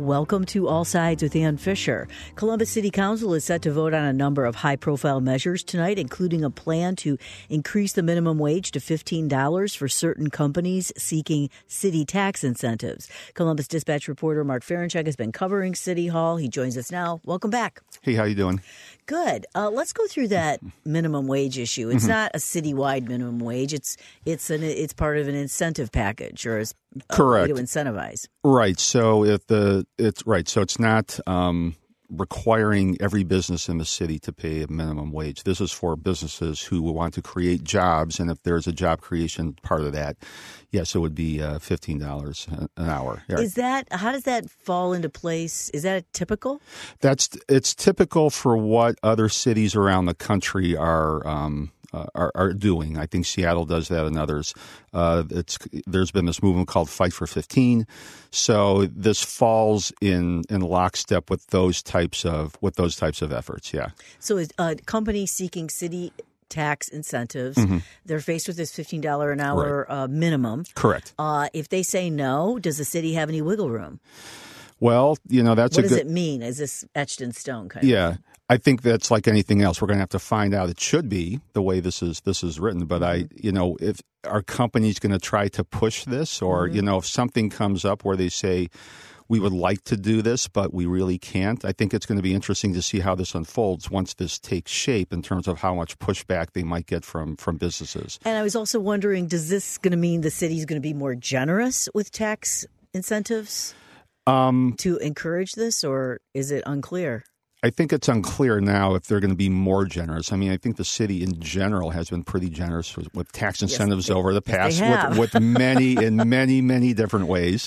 Welcome to All Sides with Ann Fisher. Columbus City Council is set to vote on a number of high-profile measures tonight, including a plan to increase the minimum wage to $15 for certain companies seeking city tax incentives. Columbus Dispatch reporter Mark Ferenchuk has been covering City Hall. He joins us now. Welcome back. Hey, how you doing? Good. Let's go through that minimum wage issue. It's not a citywide minimum wage. It's part of an incentive package, or is correct way to incentivize. Right. So it's not requiring every business in the city to pay a minimum wage. This is for businesses who want to create jobs, and if there's a job creation part of that, yes, it would be $15 an hour. Yeah. How does that fall into place? Is that typical? It's typical for what other cities around the country are doing. I think Seattle does that, and others. There's been this movement called Fight for 15. So this falls in lockstep with those types of efforts. Yeah. So is a company seeking city tax incentives, they're faced with this $15 an hour minimum. Correct. If they say no, does the city have any wiggle room? Well, that's what does it mean? Is this etched in stone? Yeah. I think that's like anything else. We're going to have to find out. It should be the way this is written. But if our company's going to try to push this, or if something comes up where they say we would like to do this, but we really can't, I think it's going to be interesting to see how this unfolds once this takes shape in terms of how much pushback they might get from businesses. And I was also wondering, does this going to mean the city's going to be more generous with tax incentives to encourage this, or is it unclear? I think it's unclear now if they're going to be more generous. I mean, I think the city in general has been pretty generous with tax incentives over the past, with many different ways.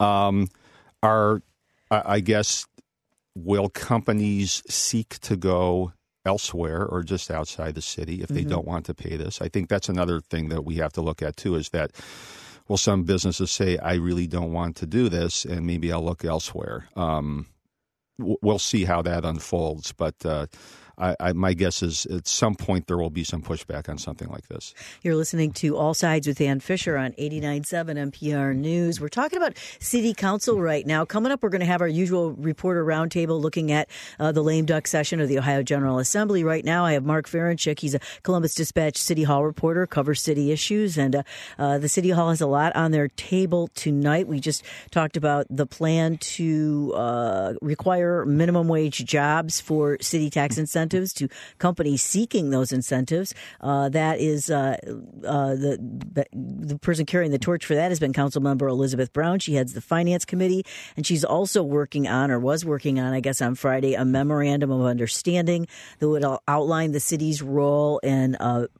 I guess, will companies seek to go elsewhere or just outside the city if they don't want to pay this? I think that's another thing that we have to look at too, is that, will some businesses say, I really don't want to do this, and maybe I'll look elsewhere? We'll see how that unfolds, but my guess is at some point there will be some pushback on something like this. You're listening to All Sides with Ann Fisher on 89.7 NPR News. We're talking about City Council right now. Coming up, we're going to have our usual reporter roundtable looking at the lame duck session of the Ohio General Assembly. Right now, I have Mark Ferenchuk. He's a Columbus Dispatch City Hall reporter, covers city issues, and the City Hall has a lot on their table tonight. We just talked about the plan to require minimum wage jobs for city tax incentives to companies seeking those incentives. That is the person carrying the torch for that has been Councilmember Elizabeth Brown. She heads the Finance Committee, and she's also was working on, I guess on Friday, a memorandum of understanding that would outline the city's role in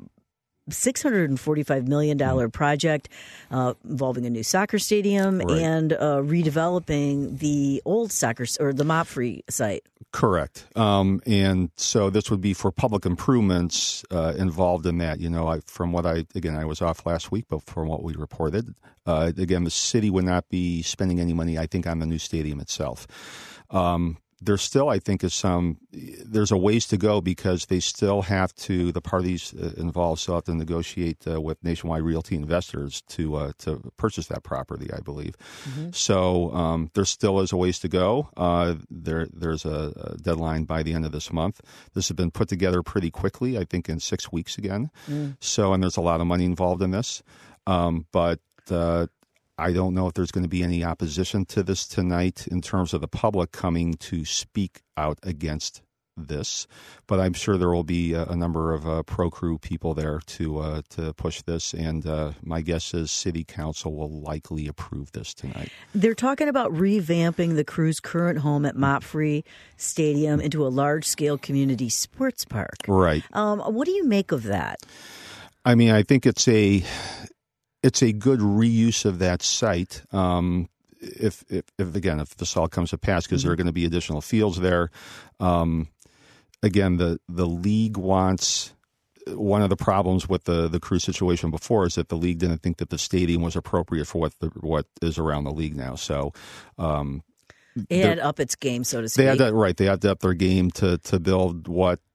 $645 million project involving a new soccer stadium and redeveloping the old the MOP-free site. Correct. And so this would be for public improvements involved in that. I was off last week, but from what we reported, again, the city would not be spending any money, I think, on the new stadium itself. There still, I think, there's a ways to go, because they still have to, the parties involved still have to negotiate with Nationwide Realty investors to purchase that property, I believe. So there still is a ways to go. There's a deadline by the end of this month. This has been put together pretty quickly, I think in 6 weeks again. So, and there's a lot of money involved in this. But I don't know if there's going to be any opposition to this tonight in terms of the public coming to speak out against this, but I'm sure there will be a number of pro-crew people there to push this, and my guess is City Council will likely approve this tonight. They're talking about revamping the Crew's current home at MOP-free Stadium into a large-scale community sports park. Right. What do you make of that? I mean, I think it's a good reuse of that site. If this all comes to pass, because there are going to be additional fields there. Again, the league wants. One of the problems with the Crew situation before is that the league didn't think that the stadium was appropriate for what is around the league now. So. It had up its game, so to speak. They had to up their game to build what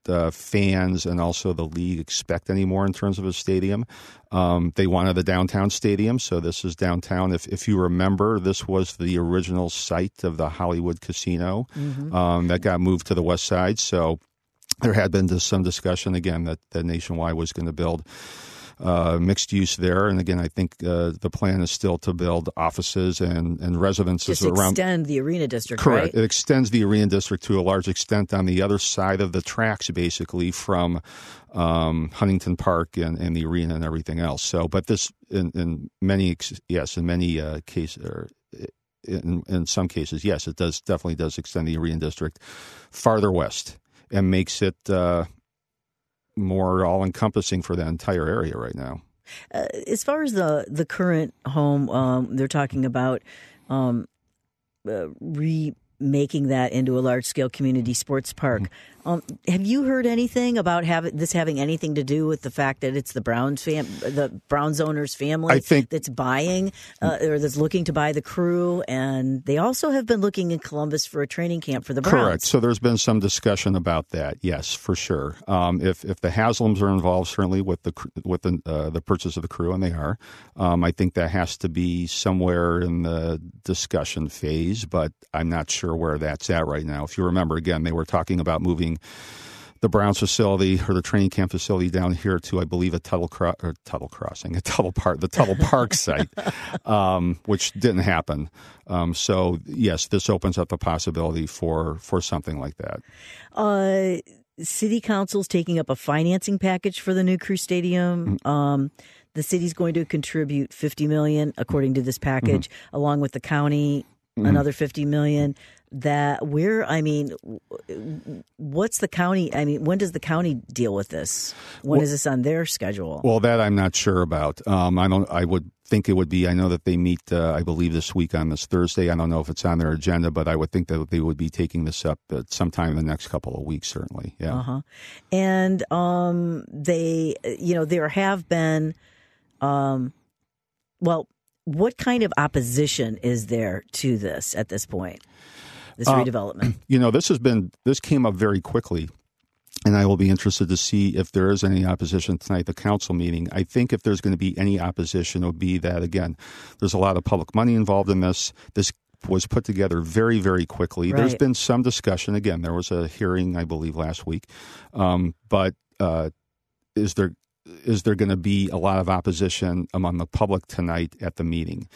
fans and also the league expect anymore in terms of a stadium. They wanted the downtown stadium, so this is downtown. If you remember, this was the original site of the Hollywood Casino that got moved to the west side. So there had been some discussion, again, that Nationwide was going to build mixed use there. And again, I think the plan is still to build offices and residences just around. Extend the arena district, correct. Right? It extends the arena district to a large extent on the other side of the tracks, basically from Huntington Park and the arena and everything else. So, but this in many cases, or in some cases, yes, it definitely does extend the arena district farther west and makes it more all-encompassing for the entire area right now. As far as the current home, they're talking about remaking that into a large-scale community sports park. Have you heard anything about this having anything to do with the fact that it's the Browns owner's family that's buying or that's looking to buy the Crew, and they also have been looking in Columbus for a training camp for the Browns? Correct. So there's been some discussion about that. Yes, for sure. If the Haslams are involved, certainly with the purchase of the Crew, and they are, I think that has to be somewhere in the discussion phase, but I'm not sure where that's at right now. If you remember, again, they were talking about moving the Browns facility or the training camp facility down here to, I believe, the Tuttle Park site, which didn't happen. So yes, this opens up a possibility for something like that. City Council's taking up a financing package for the new Crew Stadium. The city's going to contribute $50 million, according to this package, along with the county, another $50 million. What's the county? I mean, when does the county deal with this? When is this on their schedule? Well, that I'm not sure about. I would think it would be. I know that they meet, I believe, this week on this Thursday. I don't know if it's on their agenda, but I would think that they would be taking this up at sometime in the next couple of weeks, certainly. Yeah. And there have been, what kind of opposition is there to this at this point? This redevelopment. This came up very quickly, and I will be interested to see if there is any opposition tonight at the council meeting. I think if there's going to be any opposition, it would be that, again, there's a lot of public money involved in this. This was put together very, very quickly. Right. There's been some discussion. Again, there was a hearing, I believe, last week. But is there going to be a lot of opposition among the public tonight at the meeting?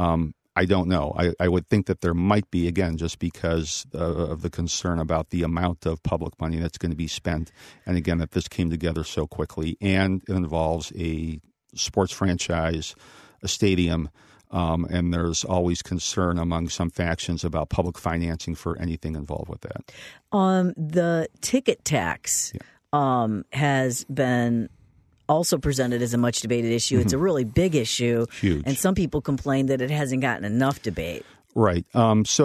I don't know. I would think that there might be, again, just because of the concern about the amount of public money that's going to be spent. And again, that this came together so quickly, and it involves a sports franchise, a stadium, and there's always concern among some factions about public financing for anything involved with that. The ticket tax has been also presented as a much debated issue. It's a really big issue. Huge. And some people complain that it hasn't gotten enough debate. Right. So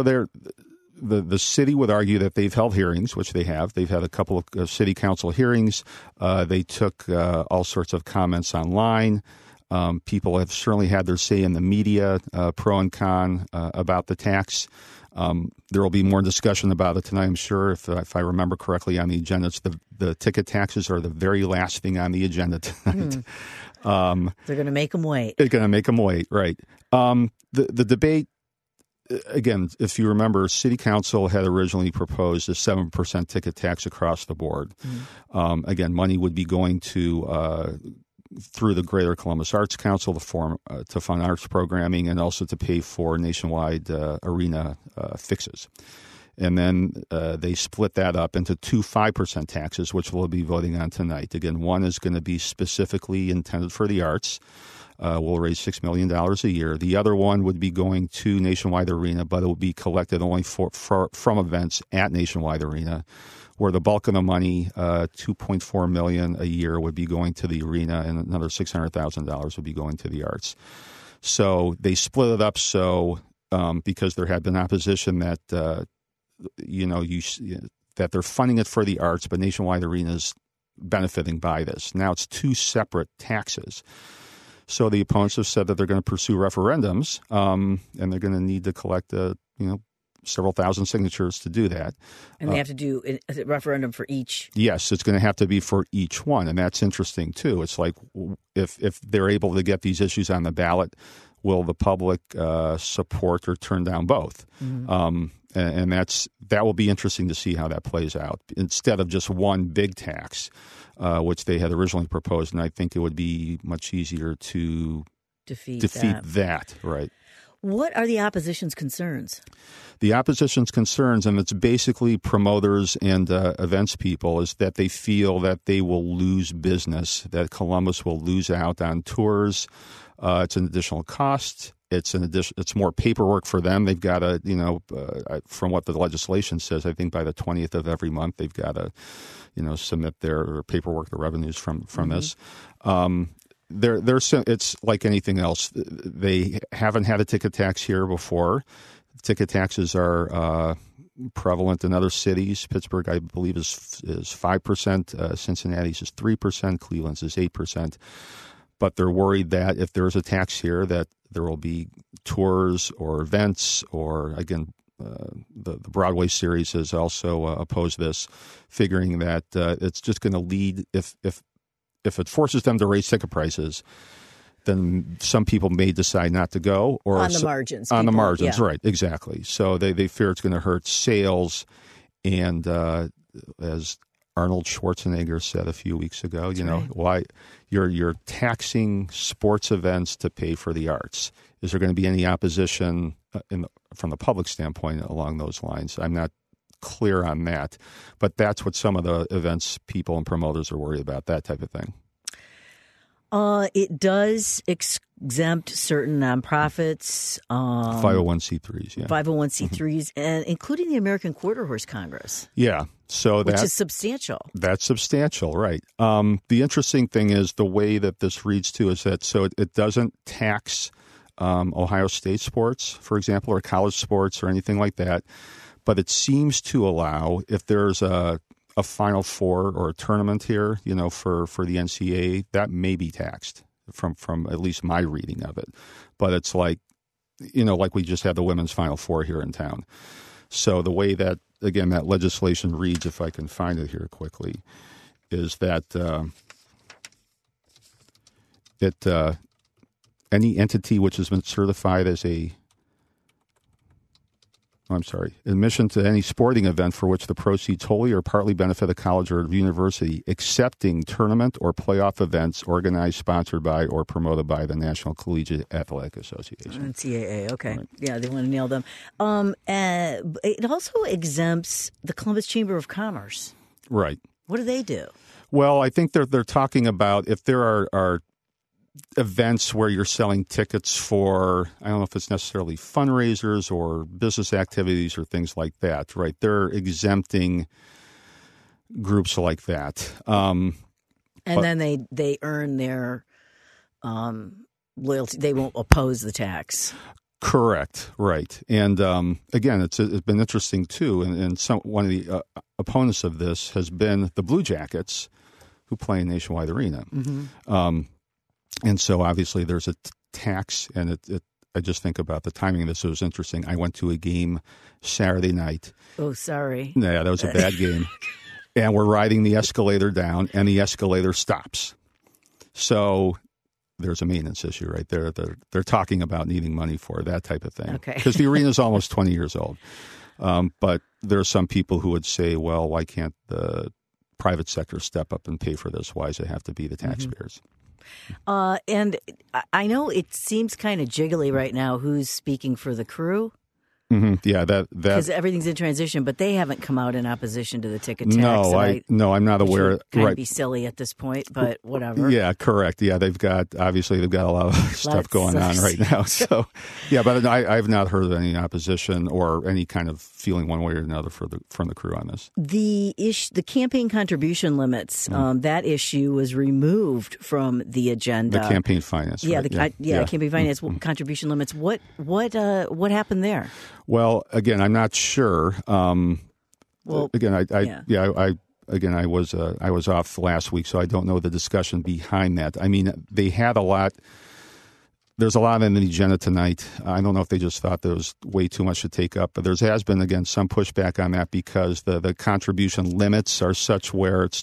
the city would argue that they've held hearings, which they have. They've had a couple of city council hearings. They took all sorts of comments online. People have certainly had their say in the media, pro and con, about the tax. There will be more discussion about it tonight, I'm sure. If I remember correctly on the agenda, it's the ticket taxes are the very last thing on the agenda tonight. They're going to make them wait. They're going to make them wait, right. The debate, again, if you remember, City Council had originally proposed a 7% ticket tax across the board. Again, money would be going to through the Greater Columbus Arts Council to fund arts programming and also to pay for nationwide arena fixes. And then they split that up into two 5% taxes, which we'll be voting on tonight. Again, one is going to be specifically intended for the arts. We'll raise $6 million a year. The other one would be going to Nationwide Arena, but it will be collected only from events at Nationwide Arena, where the bulk of the money, $2.4 million a year, would be going to the arena, and another $600,000 would be going to the arts. So they split it up because there had been opposition that that they're funding it for the arts, but Nationwide Arena is benefiting by this. Now it's two separate taxes. So the opponents have said that they're going to pursue referendums, and they're going to need to collect several thousand signatures to do that. And they have to do a referendum for each? Yes, it's going to have to be for each one. And that's interesting, too. It's like if they're able to get these issues on the ballot, will the public support or turn down both? Mm-hmm. And that will be interesting to see how that plays out. Instead of just one big tax, which they had originally proposed, and I think it would be much easier to defeat that. Right. What are the opposition's concerns? The opposition's concerns, and it's basically promoters and events people, is that they feel that they will lose business, that Columbus will lose out on tours. It's an additional cost. It's more paperwork for them. They've got to, from what the legislation says, I think by the 20th of every month, they've got to, submit their paperwork, the revenues from mm-hmm. this. It's like anything else. They haven't had a ticket tax here before. Ticket taxes are prevalent in other cities. Pittsburgh, I believe, is 5%. Cincinnati's is 3%. Cleveland's is 8%. But they're worried that if there's a tax here, that there will be tours or events, or again, the Broadway series has also opposed this, figuring that it's just going to lead, if it forces them to raise ticket prices, then some people may decide not to go. Or on the margins. On the margins, yeah. Right, exactly. So they fear it's going to hurt sales, and as Arnold Schwarzenegger said a few weeks ago, why you're taxing sports events to pay for the arts. Is there going to be any opposition from the public standpoint along those lines? I'm not clear on that, but that's what some of the events people and promoters are worried about, that type of thing. It does exempt certain nonprofits. 501c3s, yeah. 501c3s, and including the American Quarter Horse Congress. Yeah. Which is substantial. That's substantial, right. The interesting thing is the way that this reads, too, is that it doesn't tax Ohio State sports, for example, or college sports or anything like that, but it seems to allow, if there's a Final Four or a tournament here, for the NCAA, that may be taxed from at least my reading of it. But it's like, like we just had the women's Final Four here in town. So the way that, again, that legislation reads, if I can find it here quickly, is that any entity which has been certified as admission to any sporting event for which the proceeds wholly or partly benefit a college or university, excepting tournament or playoff events organized, sponsored by, or promoted by the National Collegiate Athletic Association. NCAA, okay. Right. Yeah, they want to nail them. It also exempts the Columbus Chamber of Commerce. Right. What do they do? Well, I think they're talking about if there are events where you're selling tickets for, I don't know if it's necessarily fundraisers or business activities or things like that, right? They're exempting groups like that. Then they earn their loyalty. They won't oppose the tax. Correct, right. And again, it's been interesting too, and one of the opponents of this has been the Blue Jackets, who play in Nationwide Arena. Mm-hmm. And so obviously there's a tax, and I just think about the timing of this. It was interesting. I went to a game Saturday night. Oh, sorry. Yeah, that was a bad game. And we're riding the escalator down, and the escalator stops. So there's a maintenance issue right there. They're talking about needing money for that type of thing. Okay. Because the arena is almost 20 years old. But there are some people who would say, well, why can't the private sector step up and pay for this? Why does it have to be the taxpayers? Mm-hmm. And I know it seems kind of jiggly right now who's speaking for the crew. Mm-hmm. Yeah, that because everything's in transition, but they haven't come out in opposition to the ticket tax. No, I'm not aware. Kind of be silly at this point, but whatever. Yeah, correct. Yeah, they've got a lot of stuff going on right now. So, yeah, but I've not heard of any opposition or any kind of feeling one way or another from the crew on this. The campaign contribution limits, that issue was removed from the agenda. The campaign finance. Yeah, right? Campaign finance contribution limits. What happened there? Well, again, I'm not sure. I was off last week, so I don't know the discussion behind that. I mean, they had a lot. There's a lot on the agenda tonight. I don't know if they just thought there was way too much to take up, but there has been, again, some pushback on that because the contribution limits are such where it's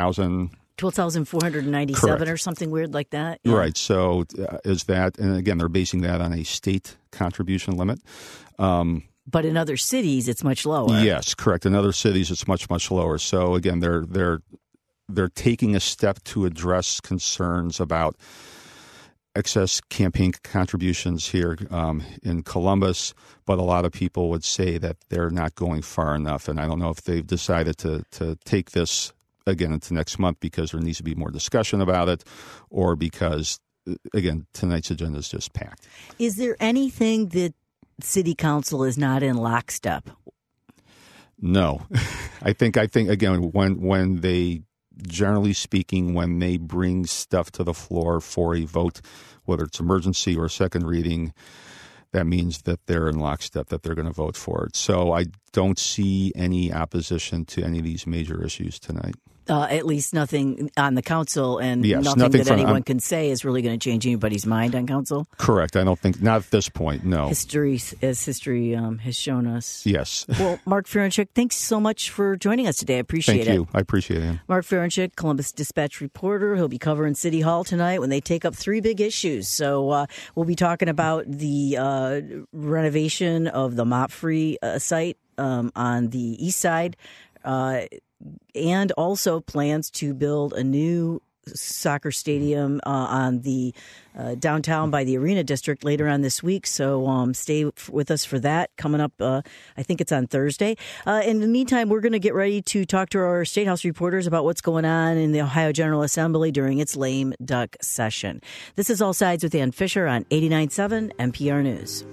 $12,497 or something weird like that. Yeah. Right. So is that, and again, they're basing that on a state contribution limit. But in other cities, it's much lower. Yes, correct. In other cities, it's much, much lower. So again, they're taking a step to address concerns about excess campaign contributions here in Columbus, but a lot of people would say that they're not going far enough. And I don't know if they've decided to take this again into next month because there needs to be more discussion about it, or because, again, tonight's agenda is just packed. Is there anything that City Council is not in lockstep? No. I think again, when they, generally speaking, when they bring stuff to the floor for a vote, whether it's emergency or second reading, that means that they're in lockstep, that they're going to vote for it. So I don't see any opposition to any of these major issues tonight. At least nothing on the council, and yes, nothing that anyone can say is really going to change anybody's mind on council? Correct. I don't think, not at this point, no. History has shown us. Yes. Well, Mark Ferenchik, thanks so much for joining us today. I appreciate it. Thank you. I appreciate it. Mark Ferenchik, Columbus Dispatch reporter. He'll be covering City Hall tonight when they take up three big issues. So we'll be talking about the renovation of the mop-free site on the east side, and also plans to build a new soccer stadium on the downtown by the Arena District later on this week. So stay with us for that coming up. I think it's on Thursday. In the meantime, we're going to get ready to talk to our State House reporters about what's going on in the Ohio General Assembly during its lame duck session. This is All Sides with Ann Fisher on 89.7 NPR News.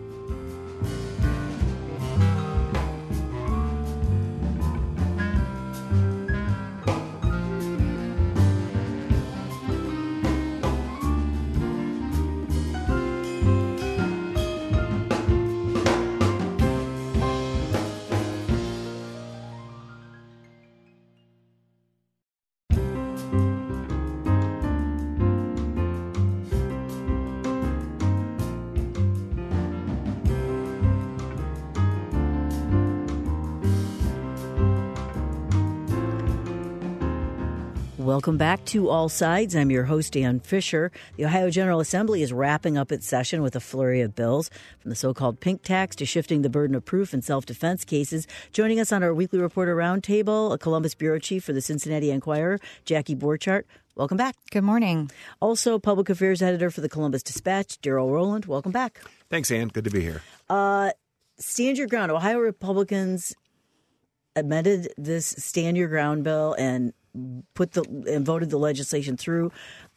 Welcome back to All Sides. I'm your host, Ann Fisher. The Ohio General Assembly is wrapping up its session with a flurry of bills, from the so-called pink tax to shifting the burden of proof in self-defense cases. Joining us on our weekly reporter roundtable, a Columbus bureau chief for the Cincinnati Enquirer, Jackie Borchardt. Welcome back. Good morning. Also, public affairs editor for the Columbus Dispatch, Darrell Rowland. Welcome back. Thanks, Ann. Good to be here. Stand Your Ground. Ohio Republicans amended this Stand Your Ground bill and voted the legislation through.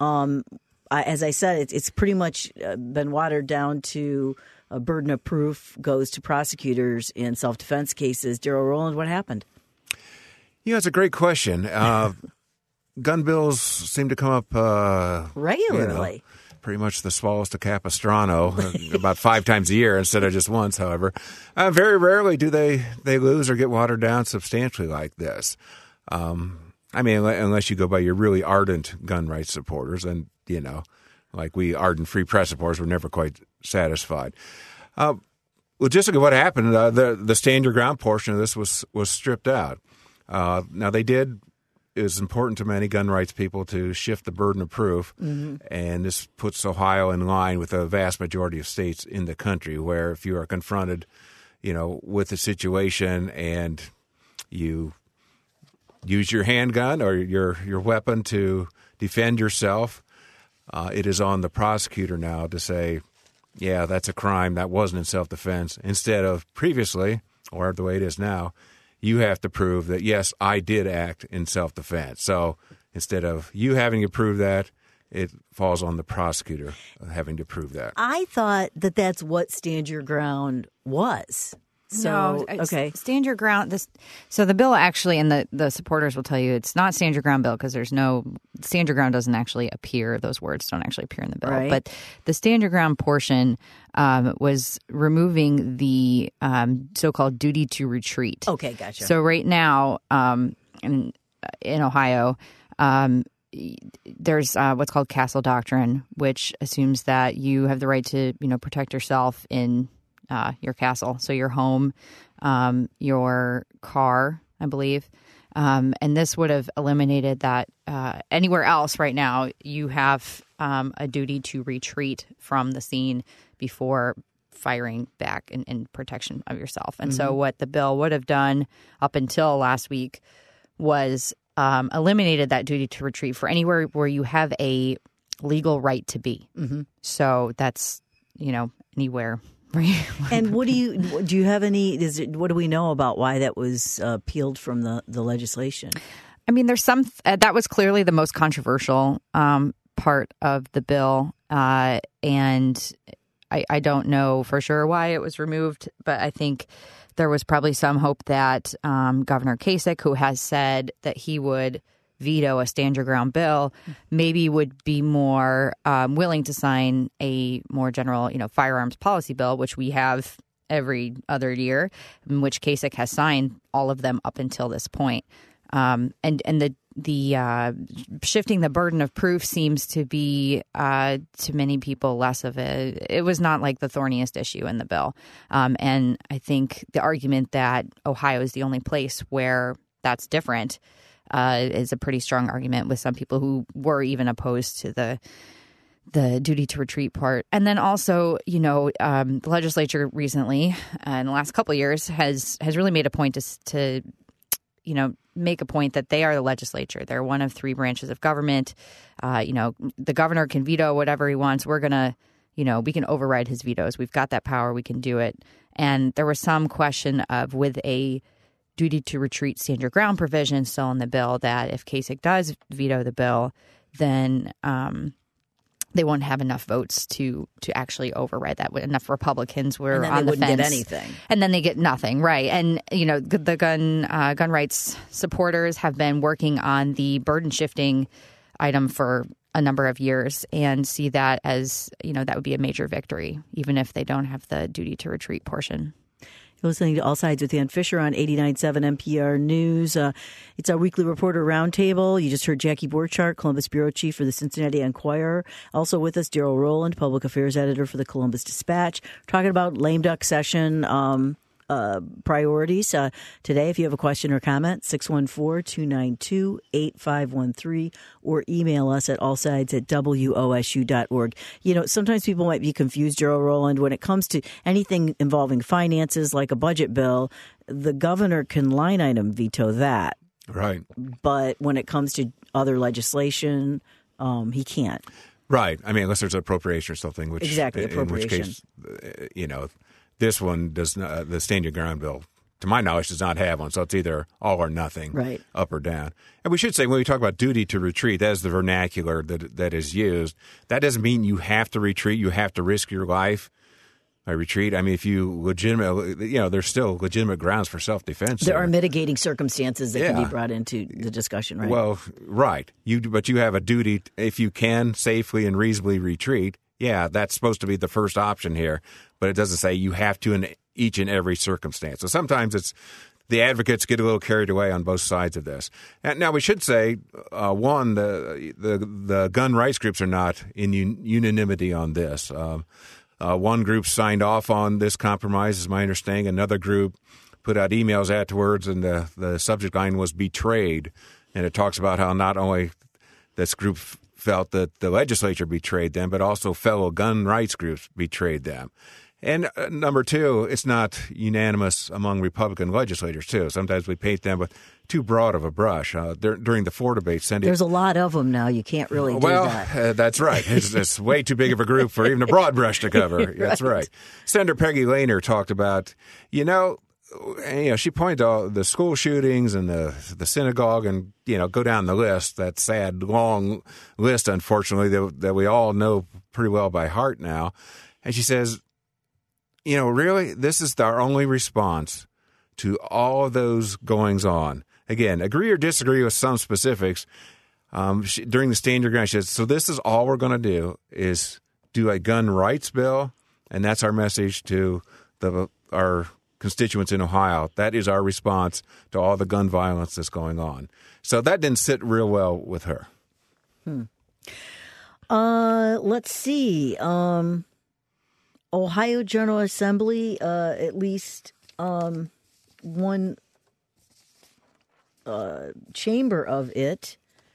As I said, it's pretty much been watered down to a burden of proof goes to prosecutors in self-defense cases. Darrell Rowland, what happened? It's a great question. Gun bills seem to come up regularly. Pretty much the swallow's to Capistrano, about 5 times a year instead of just once, however. Very rarely do they lose or get watered down substantially like this. Unless you go by your really ardent gun rights supporters, and, like we ardent free press supporters, we're never quite satisfied. Logistically, what happened, the Stand Your Ground portion of this was stripped out. Now, it is important to many gun rights people to shift the burden of proof, and this puts Ohio in line with a vast majority of states in the country, where if you are confronted, with a situation and you use your handgun or your weapon to defend yourself, it is on the prosecutor now to say, yeah, that's a crime, that wasn't in self-defense, instead of previously, or the way it is now, you have to prove that, yes, I did act in self-defense. So instead of you having to prove that, it falls on the prosecutor having to prove that. I thought that that's what Stand Your Ground was. So, no, okay. Stand Your Ground. So the bill actually, and the supporters will tell you it's not Stand Your Ground bill because Stand Your Ground doesn't actually appear. Those words don't actually appear in the bill. Right. But the Stand Your Ground portion was removing the so-called duty to retreat. Okay, gotcha. So right now in Ohio, there's what's called castle doctrine, which assumes that you have the right to, protect yourself in your castle. So your home, your car, I believe. And this would have eliminated that anywhere else right now, you have a duty to retreat from the scene before firing back in protection of yourself. And so what the bill would have done up until last week was eliminated that duty to retreat for anywhere where you have a legal right to be. So that's, anywhere. And what do you have any? What do we know about why that was peeled from the legislation? I mean, there's some that was clearly the most controversial part of the bill, and I don't know for sure why it was removed, but I think there was probably some hope that Governor Kasich, who has said that he would veto a stand your ground bill, maybe would be more willing to sign a more general, firearms policy bill, which we have every other year, in which Kasich has signed all of them up until this point. And the shifting the burden of proof seems to be to many people less of it was not like the thorniest issue in the bill. And I think the argument that Ohio is the only place where that's different is a pretty strong argument with some people who were even opposed to the duty to retreat part. And then also, the legislature recently, in the last couple of years, has really made a point to make a point that they are the legislature. They're one of three branches of government. The governor can veto whatever he wants. We're going to, we can override his vetoes. We've got that power. We can do it. And there was some question of, with a duty to retreat stand your ground provision still in the bill, that if Kasich does veto the bill, then they won't have enough votes to actually override that. Enough Republicans were on the fence. Get anything. And then they get nothing, right? And, the gun rights supporters have been working on the burden shifting item for a number of years and see that as, that would be a major victory, even if they don't have the duty to retreat portion. You're listening to All Sides with Ann Fisher on 89.7 NPR News. It's our weekly reporter roundtable. You just heard Jackie Borchardt, Columbus Bureau Chief for the Cincinnati Enquirer. Also with us, Daryl Rowland, Public Affairs Editor for the Columbus Dispatch. Talking about lame duck session priorities. Today, if you have a question or comment, 614-292-8513 or email us at allsides@wosu.org. Sometimes people might be confused, Gerald Rowland, when it comes to anything involving finances like a budget bill, the governor can line item veto that. Right. But when it comes to other legislation, he can't. Right. I mean, unless there's an appropriation or something, which exactly appropriation. In which case, this one does not, the stand your ground bill, to my knowledge, does not have one. So it's either all or nothing, right, up or down. And we should say, when we talk about duty to retreat, that is the vernacular that is used. That doesn't mean you have to retreat. You have to risk your life by retreat. I mean, if you legitimately, there's still legitimate grounds for self-defense. There are mitigating circumstances that can be brought into the discussion, right? Well, right. But you have a duty, if you can safely and reasonably retreat. Yeah, that's supposed to be the first option here, but it doesn't say you have to in each and every circumstance. So sometimes it's the advocates get a little carried away on both sides of this. And now we should say, one, the gun rights groups are not in unanimity on this. One group signed off on this compromise, is my understanding. Another group put out emails afterwards, and the subject line was betrayed. And it talks about how not only this group felt that the legislature betrayed them, but also fellow gun rights groups betrayed them. And number two, it's not unanimous among Republican legislators, too. Sometimes we paint them with too broad of a brush. During the floor debate, there's a lot of them now. You can't really do that. Well, that's right. It's way too big of a group for even a broad brush to cover. Right. That's right. Senator Peggy Lehner talked about, she pointed to the school shootings and the synagogue and, go down the list, that sad, long list, unfortunately, that we all know pretty well by heart now. And she says, really, this is our only response to all of those goings on. Again, agree or disagree with some specifics. During the stand your ground, she says, so this is all we're going to do is do a gun rights bill, and that's our message to our constituents in Ohio. That is our response to all the gun violence that's going on. So that didn't sit real well with her. Let's see. Ohio General Assembly, at least one chamber of it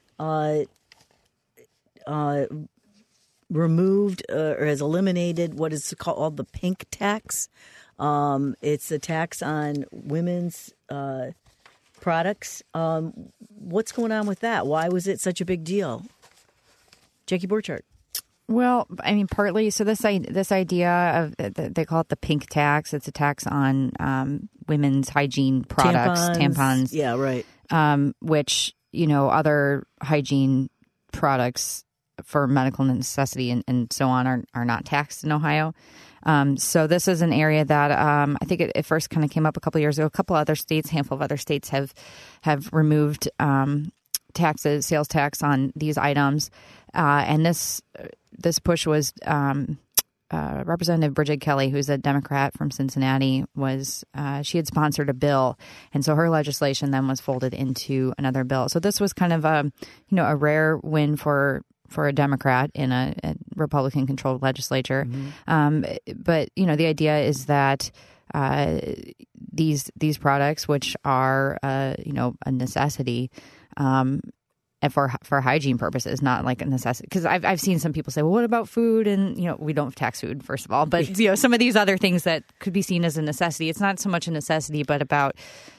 removed or has eliminated what is called the pink tax. It's a tax on women's products. What's going on with that? Why was it such a big deal? Jackie Borchardt. Well, I mean, partly. So this idea of they call it the pink tax. It's a tax on women's hygiene products, tampons. Yeah, right. Which, other hygiene products for medical necessity and so on are not taxed in Ohio. So this is an area that I think it first kind of came up a couple of years ago. A couple other states, handful of other states have removed sales tax on these items. And this push was Representative Bridget Kelly, who's a Democrat from Cincinnati, she had sponsored a bill, and so her legislation then was folded into another bill. So this was kind of a rare win for a Democrat in a Republican-controlled legislature. Mm-hmm. But the idea is that these products, which are a necessity. For hygiene purposes, not like a necessity. Because I've seen some people say, well, what about food? And, we don't tax food, first of all. But, some of these other things that could be seen as a necessity, it's not so much a necessity, but about,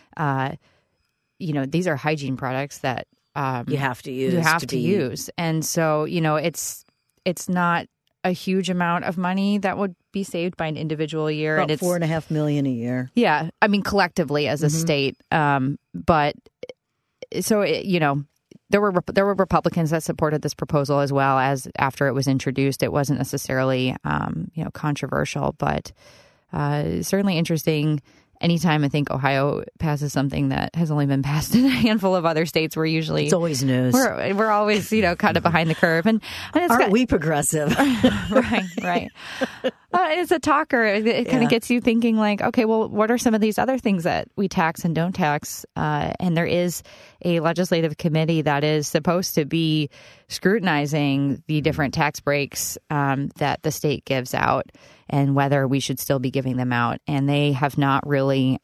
these are hygiene products that you have to use. And so, it's not a huge amount of money that would be saved by an individual year. About $4.5 million a year. Yeah. I mean, collectively as a state. But so, There were Republicans that supported this proposal as well as after it was introduced. It wasn't necessarily, controversial, but certainly interesting. Anytime I think Ohio passes something that has only been passed in a handful of other states, it's always news. We're always kind of behind the curve, and aren't we progressive? right. It's a talker. It kind of gets you thinking like, okay, well, what are some of these other things that we tax and don't tax? And there is a legislative committee that is supposed to be scrutinizing the different tax breaks that the state gives out and whether we should still be giving them out. And they have not really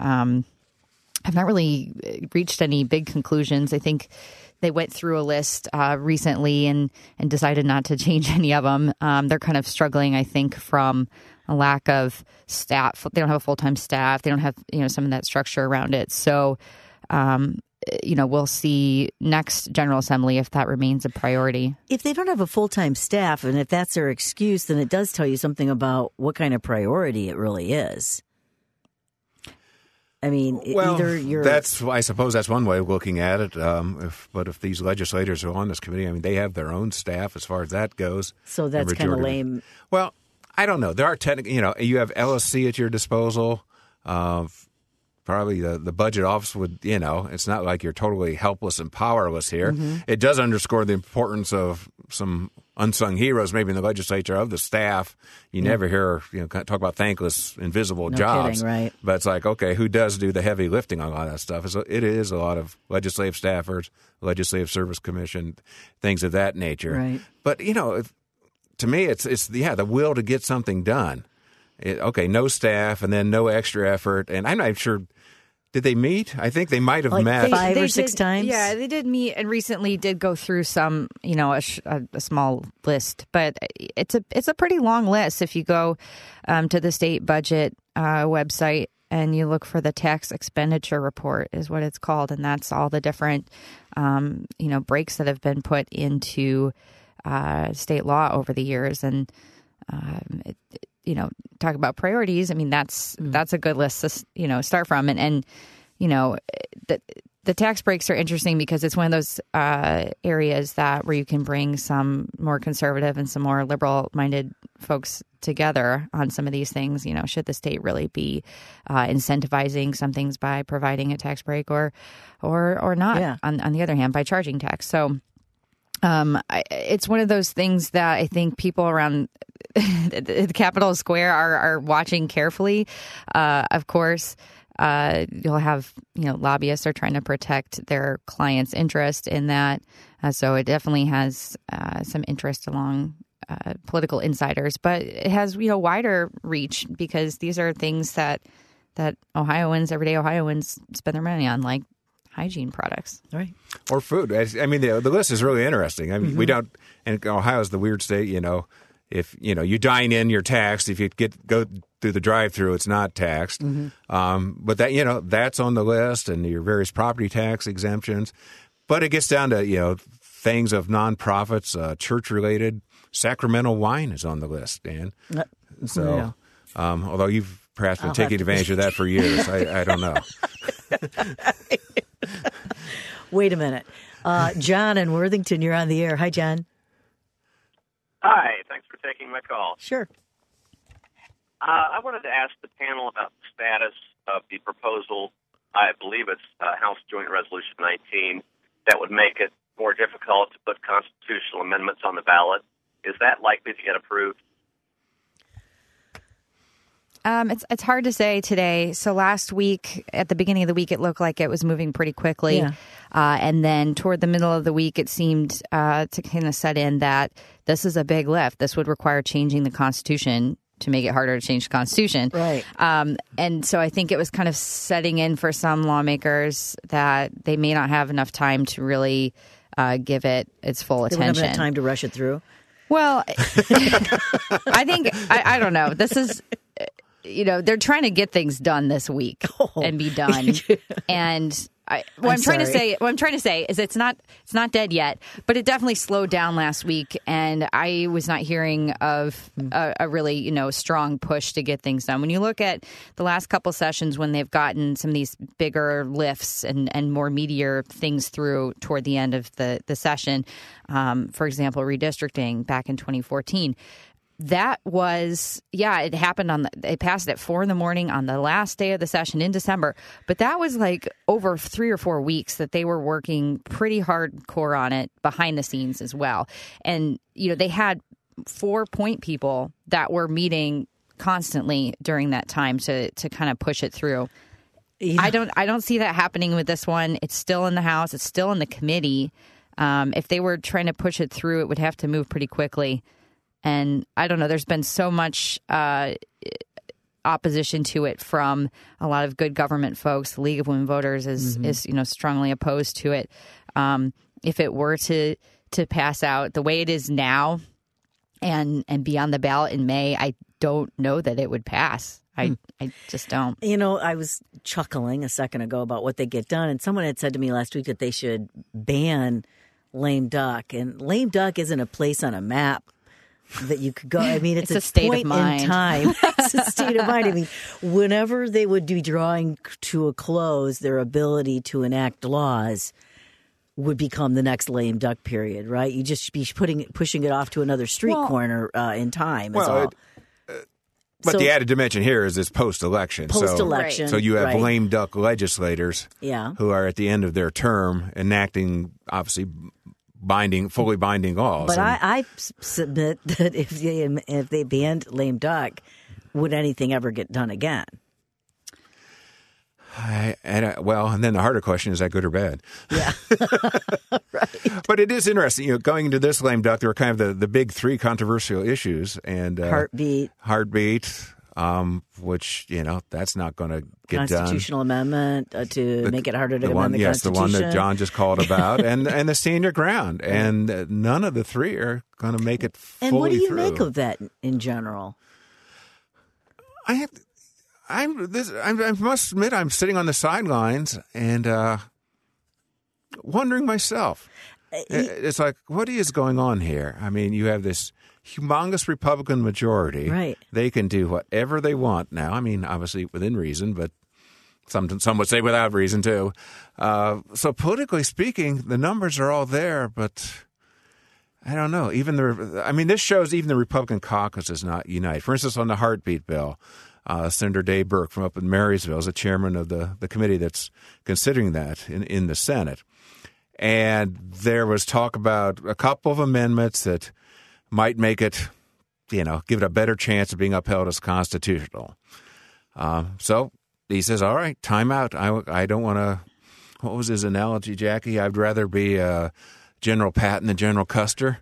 reached any big conclusions. I think they went through a list recently and decided not to change any of them. They're kind of struggling, I think, from a lack of staff. They don't have a full-time staff. They don't have, some of that structure around it. So, we'll see next General Assembly if that remains a priority. If they don't have a full-time staff and if that's their excuse, then it does tell you something about what kind of priority it really is. I mean, I suppose that's one way of looking at it. But if these legislators are on this committee, I mean, they have their own staff as far as that goes. So that's kind of lame. Well, I don't know. There are you have LSC at your disposal. Probably the budget office would, it's not like you're totally helpless and powerless here. Mm-hmm. It does underscore the importance of some unsung heroes, maybe in the legislature, of the staff. You never hear, talk about thankless, invisible jobs. Kidding, right. But it's like, okay, who does do the heavy lifting on a lot of that stuff? It is a lot of legislative staffers, legislative service commission, things of that nature. Right. But, to me, it's the will to get something done. No staff and then no extra effort. And I'm not sure, did they meet? I think they might have met. Five or six times? Yeah, they did meet and recently did go through some, a small list. But it's a pretty long list if you go to the state budget website and you look for the tax expenditure report is what it's called. And that's all the different, breaks that have been put into state law over the years. And talk about priorities. I mean, that's a good list to, start from. And the tax breaks are interesting because it's one of those areas where you can bring some more conservative and some more liberal-minded folks together on some of these things. Should the state really be incentivizing some things by providing a tax break or not? Yeah. On the other hand, by charging tax. So it's one of those things that I think people around the Capitol Square are watching carefully. Of course, You'll have, lobbyists are trying to protect their clients' interest in that. So it definitely has some interest along political insiders, but it has, wider reach because these are things that Ohioans, everyday Ohioans, spend their money on, like hygiene products. Right. Or food. I mean, the list is really interesting. I mean, we don't, and Ohio's the weird state, if, you dine in, you're taxed. If you go through the drive-through, it's not taxed. But that, that's on the list, and your various property tax exemptions. But it gets down to, things of nonprofits, church-related. Sacramento wine is on the list, Dan. So, although you've perhaps been taking advantage of that for years, I don't know. Wait a minute. John in Worthington, you're on the air. Hi, John. Hi. Thanks for taking my call. Sure. I wanted to ask the panel about the status of the proposal, I believe it's House Joint Resolution 19, that would make it more difficult to put constitutional amendments on the ballot. Is that likely to get approved? It's hard to say today. So last week, at the beginning of the week, it looked like it was moving pretty quickly. Yeah. And then toward the middle of the week, it seemed to kind of set in that this is a big lift. This would require changing the Constitution to make it harder to change the Constitution. Right. And so I think it was kind of setting in for some lawmakers that they may not have enough time to really give it its full attention. They wouldn't have enough time to rush it through? Well, I think, I don't know. This is, they're trying to get things done this week and be done. And what I'm trying to say is it's not dead yet, but it definitely slowed down last week. And I was not hearing of a really, strong push to get things done. When you look at the last couple sessions when they've gotten some of these bigger lifts and more meatier things through toward the end of the session, for example, redistricting back in 2014, that was, it happened they passed at 4 a.m. on the last day of the session in December. But that was like over 3 or 4 weeks that they were working pretty hardcore on it behind the scenes as well. And, they had 4 point people that were meeting constantly during that time to kind of push it through. Yeah. I don't see that happening with this one. It's still in the House. It's still in the committee. If they were trying to push it through, it would have to move pretty quickly. And I don't know, there's been so much opposition to it from a lot of good government folks. The League of Women Voters is strongly opposed to it. If it were to pass out the way it is now and be on the ballot in May, I don't know that it would pass. I just don't. I was chuckling a second ago about what they get done, and someone had said to me last week that they should ban lame duck. And lame duck isn't a place on a map that you could go. I mean, it's a state point of mind. In time. It's a state of mind. I mean, whenever they would be drawing to a close, their ability to enact laws would become the next lame duck period, right? You just be pushing it off to another street corner in time. Is all. But the added dimension here is it's post-election. Post-election. So you have lame duck legislators who are at the end of their term enacting, obviously, fully binding laws. But I submit that if they banned lame duck, would anything ever get done again? And then the harder question is that good or bad? Yeah, right. But it is interesting. Going into this lame duck, there were kind of the big 3 controversial issues, and heartbeat, which that's not going to get done. Constitutional amendment to make it harder to amend the Constitution. The one that John just called about, and the stand your ground, and none of the 3 are going to make it fully through. And what do you through. make of that in general? I must admit, I'm sitting on the sidelines and wondering myself. It's like, what is going on here? I mean, you have this humongous Republican majority. Right. They can do whatever they want now. I mean, obviously within reason, but some would say without reason too. So politically speaking, the numbers are all there, but I don't know. This shows even the Republican caucus is not united. For instance, on the heartbeat bill, Senator Dave Burke from up in Marysville is the chairman of the committee that's considering that in the Senate. And there was talk about a couple of amendments that might make it, give it a better chance of being upheld as constitutional. So he says, all right, time out. I don't want to, what was his analogy, Jackie? I'd rather be General Patton than General Custer.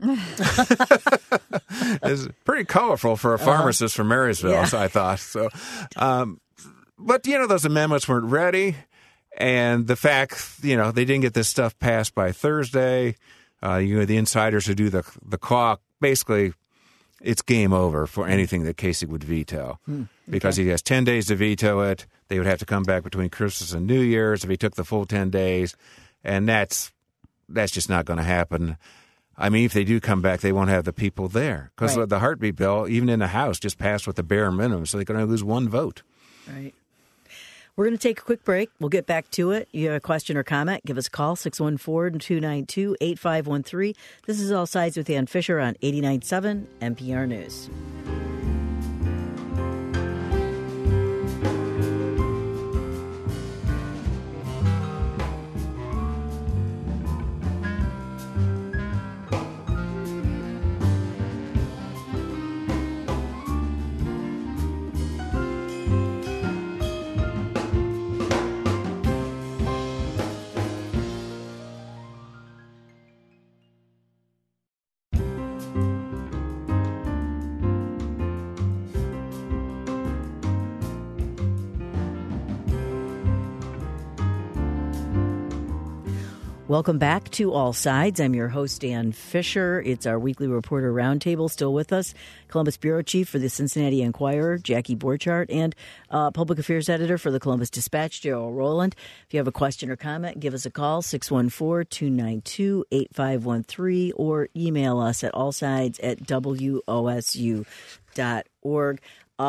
It's pretty colorful for a pharmacist from Marysville, so I thought. So, but, those amendments weren't ready. And the fact, they didn't get this stuff passed by Thursday, the insiders who do the clock, basically, it's game over for anything that Kasich would veto. Because he has 10 days to veto it. They would have to come back between Christmas and New Year's if he took the full 10 days. And that's just not going to happen. I mean, if they do come back, they won't have the people there. Because the heartbeat bill, even in the House, just passed with the bare minimum. So they're going to lose one vote. Right. We're going to take a quick break. We'll get back to it. You have a question or comment, give us a call, 614-292-8513. This is All Sides with Ann Fisher on 89.7 NPR News. Welcome back to All Sides. I'm your host, Ann Fisher. It's our weekly reporter roundtable. Still with us, Columbus Bureau Chief for the Cincinnati Enquirer, Jackie Borchardt, and Public Affairs Editor for the Columbus Dispatch, Gerald Rowland. If you have a question or comment, give us a call, 614-292-8513, or email us at allsides@wosu.org.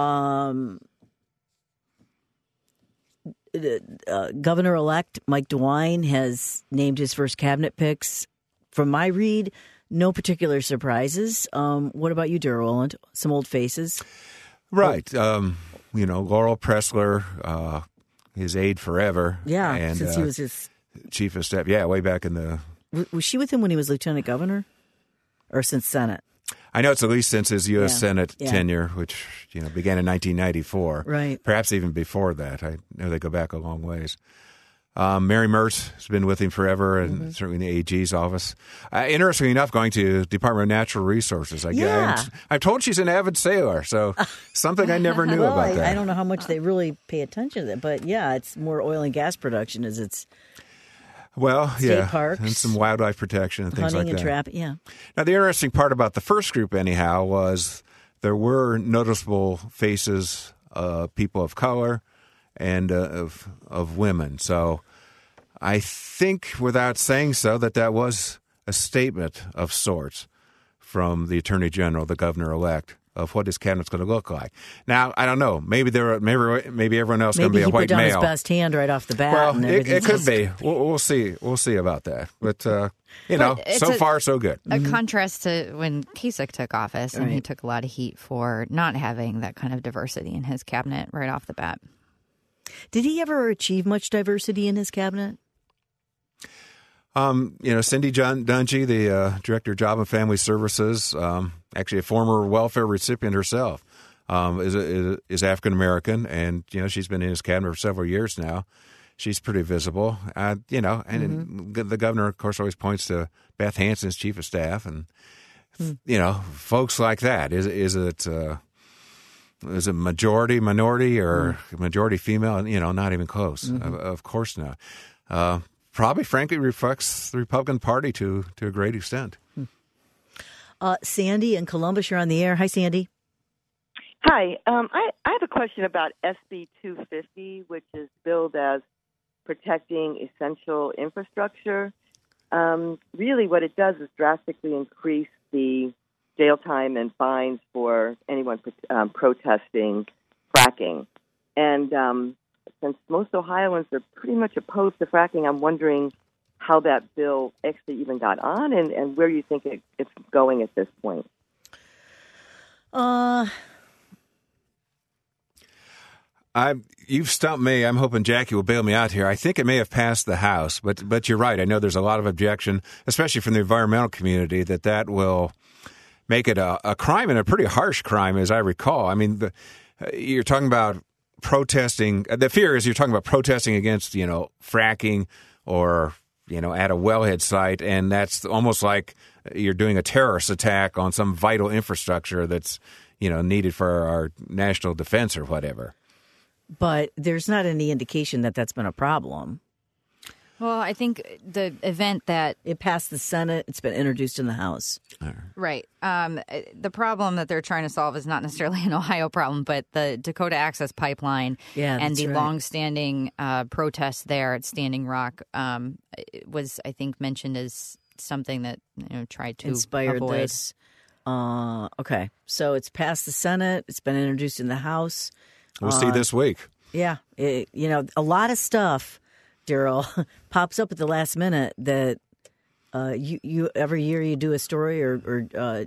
Governor-elect Mike DeWine has named his first cabinet picks. From my read, no particular surprises. What about you, Darrell Rowland? Some old faces? Right. Laurel Pressler, his aide forever. Yeah, and, since he was his... chief of staff. Yeah, way back in the... Was she with him when he was lieutenant governor? Or since Senate? I know it's at least since his U.S. Senate tenure, which began in 1994. Right. Perhaps even before that. I know they go back a long ways. Mary Mertz has been with him forever, and certainly in the AG's office. Interestingly enough, going to Department of Natural Resources. I'm told she's an avid sailor, so something I never knew about that. I don't know how much they really pay attention to that, but it's more oil and gas production as it's... State parks, and some wildlife protection and things like that. Hunting and trapping, Now, the interesting part about the first group, anyhow, was there were noticeable faces of people of color and of women. So I think, without saying so, that was a statement of sorts from the Attorney General, the governor-elect, of what his cabinet's going to look like. Now, I don't know. Maybe everyone else is going to be a white male. Maybe he put down his best hand right off the bat. Well, it could be. We'll see. We'll see about that. But so far so good. A contrast to when Kasich took office, and he took a lot of heat for not having that kind of diversity in his cabinet right off the bat. Did he ever achieve much diversity in his cabinet? Cindy Dungy, the Director of Job and Family Services, actually a former welfare recipient herself, is African American, and she's been in his cabinet for several years now. She's pretty visible, and the governor, of course, always points to Beth Hansen's chief of staff, and folks like that. Is it majority minority or majority female? Not even close. Of course not. Probably, frankly, reflects the Republican Party to a great extent. Sandy in Columbus, you're on the air. Hi, Sandy. Hi. I have a question about SB 250, which is billed as protecting essential infrastructure. Really, what it does is drastically increase the jail time and fines for anyone protesting fracking. And since most Ohioans are pretty much opposed to fracking, I'm wondering how that bill actually even got on and where you think it's going at this point. You've stumped me. I'm hoping Jackie will bail me out here. I think it may have passed the House, but you're right. I know there's a lot of objection, especially from the environmental community, that will make it a crime, and a pretty harsh crime, as I recall. I mean, you're talking about protesting. The fear is you're talking about protesting against, fracking or, at a wellhead site, and that's almost like you're doing a terrorist attack on some vital infrastructure that's, needed for our national defense or whatever. But there's not any indication that that's been a problem. Well, I think the event that it passed the Senate, it's been introduced in the House. Right. The problem that they're trying to solve is not necessarily an Ohio problem, but the Dakota Access Pipeline and the longstanding protests there at Standing Rock was, I think, mentioned as something that tried to inspire avoid. This. Okay, so it's passed the Senate. It's been introduced in the House. We'll see this week. Yeah, a lot of stuff, Daryl, pops up at the last minute that you every year you do a story or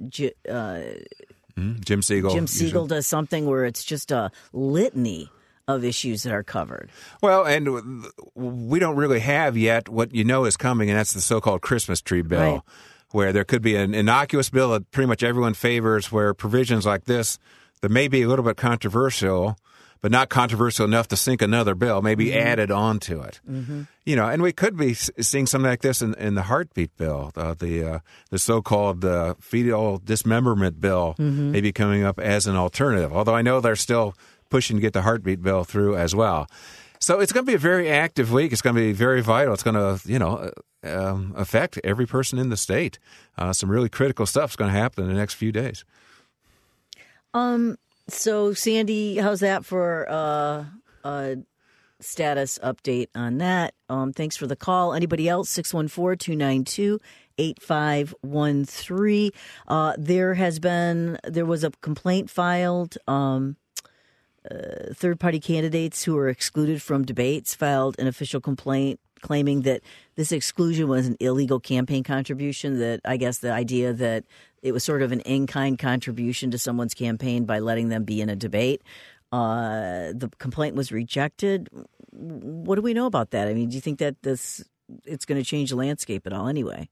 Jim Siegel. Jim Siegel does something where it's just a litany of issues that are covered. Well, and we don't really have yet what is coming, and that's the so-called Christmas tree bill, right, where there could be an innocuous bill that pretty much everyone favors, where provisions like this that may be a little bit controversial, but not controversial enough to sink another bill, maybe added on to it. Mm-hmm. And we could be seeing something like this in the heartbeat bill, the so-called fetal dismemberment bill, maybe coming up as an alternative, although I know they're still pushing to get the heartbeat bill through as well. So it's going to be a very active week. It's going to be very vital. It's going to, affect every person in the state. Some really critical stuff is going to happen in the next few days. So, Sandy, how's that for a status update on that? Thanks for the call. Anybody else? 614-292-8513. There was a complaint filed. Third-party candidates who were excluded from debates filed an official complaint claiming that this exclusion was an illegal campaign contribution, that I guess the idea that it was sort of an in-kind contribution to someone's campaign by letting them be in a debate. The complaint was rejected. What do we know about that? I mean, do you think that it's going to change the landscape at all anyway?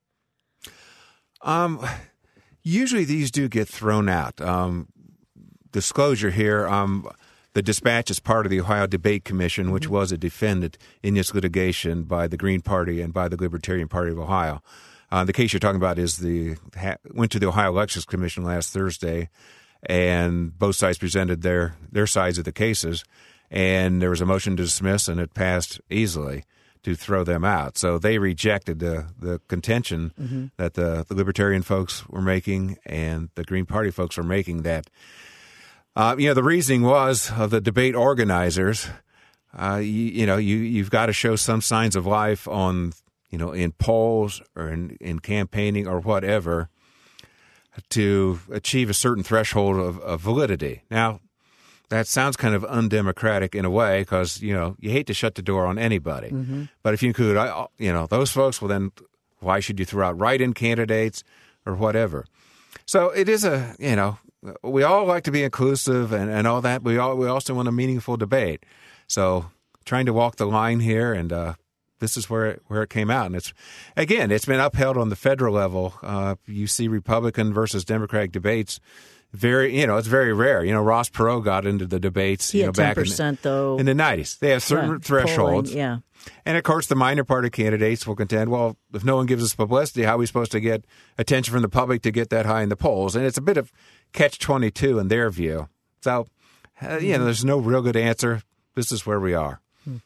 Usually these do get thrown out. Disclosure here, the Dispatch is part of the Ohio Debate Commission, which was a defendant in this litigation by the Green Party and by the Libertarian Party of Ohio. The case you're talking about went to the Ohio Elections Commission last Thursday, and both sides presented their sides of the cases, and there was a motion to dismiss, and it passed easily to throw them out. So they rejected the contention that the Libertarian folks were making and the Green Party folks were making, that the reasoning was of the debate organizers. You've got to show some signs of life on, in polls or in campaigning or whatever to achieve a certain threshold of validity. Now, that sounds kind of undemocratic in a way because, you hate to shut the door on anybody. Mm-hmm. But if you include, those folks, well, then why should you throw out write-in candidates or whatever? So it is we all like to be inclusive and all that. We also want a meaningful debate. So trying to walk the line here, and this is where it came out. And it's been upheld on the federal level. You see Republican versus Democratic debates. It's very rare. Ross Perot got into the debates. He had back 10%, though. In the 90s. They have certain thresholds. Polling, yeah. And, of course, the minor party candidates will contend, well, if no one gives us publicity, how are we supposed to get attention from the public to get that high in the polls? And it's a bit of catch-22 in their view. So, there's no real good answer. This is where we are.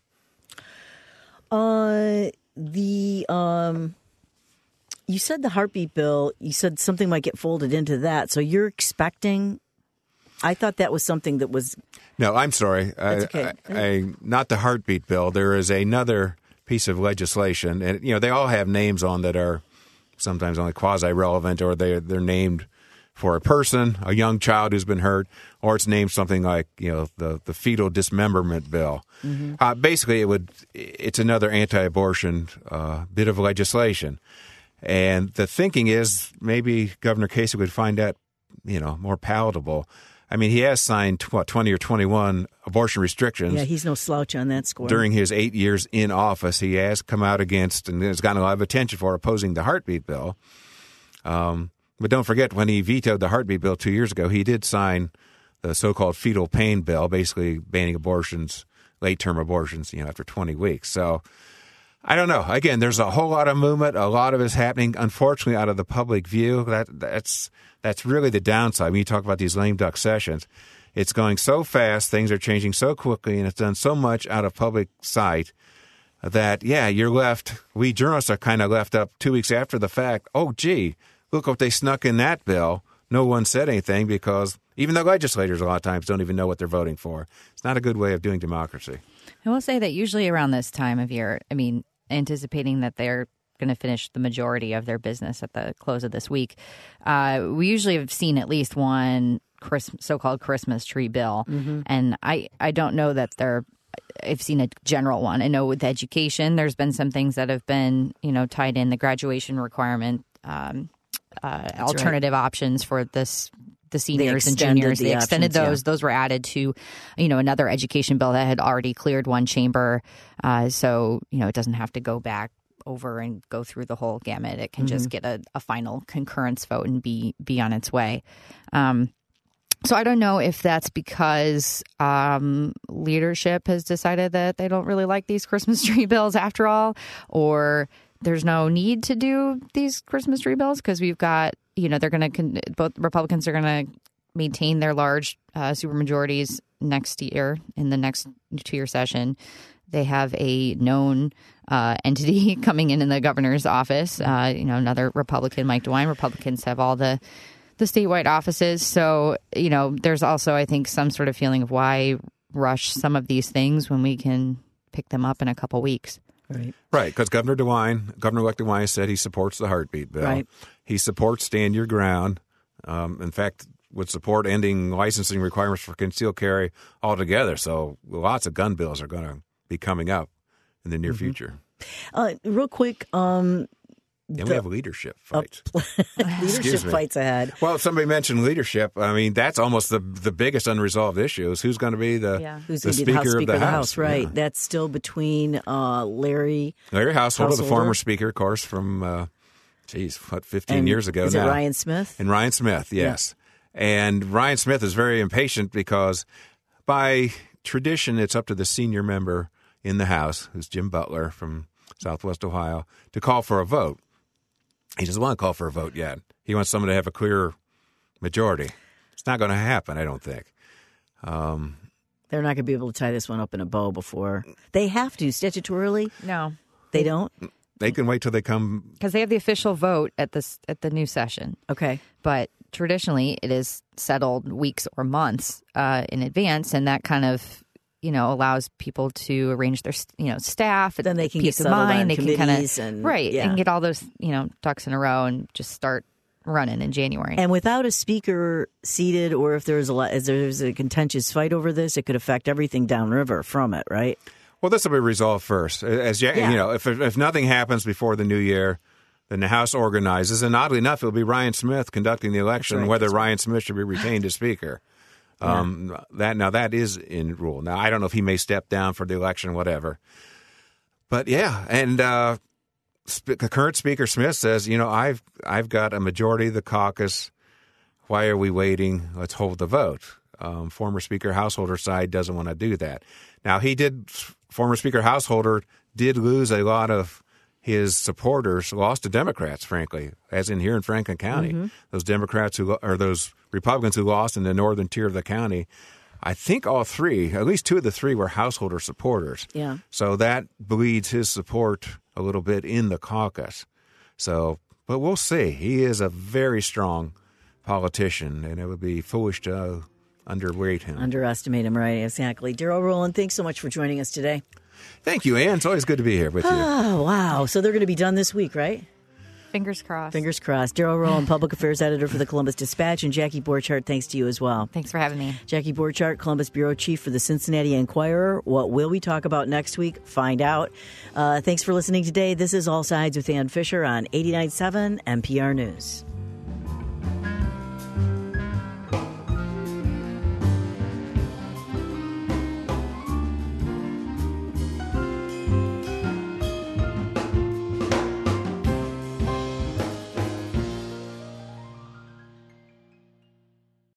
You said the heartbeat bill, you said something might get folded into that. So you're expecting – I thought that was something that was – No, I'm sorry. That's okay. Not the heartbeat bill. There is another piece of legislation. And, they all have names on that are sometimes only quasi-relevant, or they're named for a person, a young child who's been hurt, or it's named something like, the fetal dismemberment bill. Mm-hmm. Basically, it's another anti-abortion bit of legislation. And the thinking is maybe Governor Kasich would find that, more palatable. I mean, he has signed 20 or 21 abortion restrictions. Yeah, he's no slouch on that score. During his 8 years in office, he has come out against, and has gotten a lot of attention for opposing the heartbeat bill. But don't forget, when he vetoed the heartbeat bill 2 years ago, he did sign the so-called fetal pain bill, basically banning abortions, late-term abortions, after 20 weeks. So I don't know. Again, there's a whole lot of movement. A lot of it is happening, unfortunately, out of the public view. That's really the downside. When you talk about these lame duck sessions, it's going so fast, things are changing so quickly, and it's done so much out of public sight that, you're left. We journalists are kind of left up 2 weeks after the fact. Oh, gee, look what they snuck in that bill. No one said anything because even the legislators a lot of times don't even know what they're voting for. It's not a good way of doing democracy. I will say that usually around this time of year, anticipating that they're going to finish the majority of their business at the close of this week, we usually have seen at least one so-called Christmas tree bill. Mm-hmm. And I don't know that I've seen a general one. I know with education, there's been some things that have been, tied in the graduation requirement, alternative options for the seniors and juniors. They extended those. Yeah. Those were added to, another education bill that had already cleared one chamber. So, it doesn't have to go back over and go through the whole gamut. It can just get a final concurrence vote and be on its way. So I don't know if that's because leadership has decided that they don't really like these Christmas tree bills after all, or there's no need to do these Christmas tree bills because we've got, they're going to, both Republicans are going to maintain their large supermajorities next year in the next 2-year session. They have a known entity coming in the governor's office, another Republican, Mike DeWine. Republicans have all the statewide offices. So, there's also, I think, some sort of feeling of why rush some of these things when we can pick them up in a couple weeks. Right, because Governor-elect DeWine said he supports the heartbeat bill. Right. He supports stand your ground. In fact, would support ending licensing requirements for concealed carry altogether. So lots of gun bills are going to be coming up in the near future. Real quick, and we have leadership fights. Leadership fights ahead. Well, somebody mentioned leadership. That's almost the biggest unresolved issue is who's going to be the Speaker of the House. Right. Yeah. That's still between Larry Householder, the former Speaker, of course, from, 15 years ago now. Is it Ryan Smith? And Ryan Smith, yes. Yeah. And Ryan Smith is very impatient because by tradition, it's up to the senior member in the House, who's Jim Butler from Southwest Ohio, to call for a vote. He doesn't want to call for a vote yet. He wants someone to have a clear majority. It's not going to happen, I don't think. They're not going to be able to tie this one up in a bow before. They have to statutorily. No, they don't. They can wait till they come because they have the official vote at the new session. Okay, but traditionally it is settled weeks or months in advance, and that kind of allows people to arrange their staff. Then they can peace get of mind. They can kind of and get all those ducks in a row and just start running in January. And without a speaker seated, or if there's a contentious fight over this, it could affect everything downriver from it, right? Well, this will be resolved first. If nothing happens before the new year, then the House organizes, and oddly enough, it'll be Ryan Smith conducting the election, whether Ryan Smith should be retained as Speaker. That is in rule. Now, I don't know if he may step down for the election, whatever. But the current Speaker Smith says, I've got a majority of the caucus. Why are we waiting? Let's hold the vote. Former Speaker Householder's side doesn't want to do that. Now, former Speaker Householder did lose a lot of his supporters, lost to Democrats, frankly, as in here in Franklin County. Mm-hmm. Those Republicans who lost in the northern tier of the county, I think all three, at least two of the three, were Householder supporters. Yeah. So that bleeds his support a little bit in the caucus. But we'll see. He is a very strong politician, and it would be foolish to underestimate him, right? Exactly. Darrell Rowland, thanks so much for joining us today. Thank you, Ann. It's always good to be here with you. Oh, wow. So they're going to be done this week, right? Fingers crossed. Fingers crossed. Darrell Rowland, Public Affairs Editor for the Columbus Dispatch, and Jackie Borchardt, thanks to you as well. Thanks for having me. Jackie Borchardt, Columbus Bureau Chief for the Cincinnati Enquirer. What will we talk about next week? Find out. Thanks for listening today. This is All Sides with Ann Fisher on 89.7 NPR News.